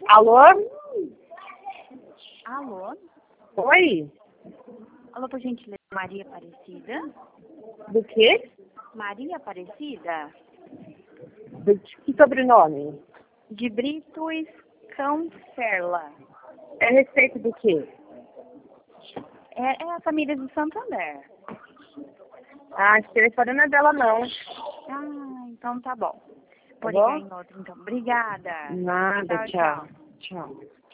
Alô? Alô? Oi? Alô, por gentileza, Maria Aparecida? Do quê? Maria Aparecida? Que sobrenome? De Brito Scanferla. É a respeito do quê? É a família do Santander. Ah, esse telefone não é dela, não. Ah, então tá bom. Vou Tá bom? ligar em outro, então. Obrigada. Nada, tchau. Tchau. Tchau.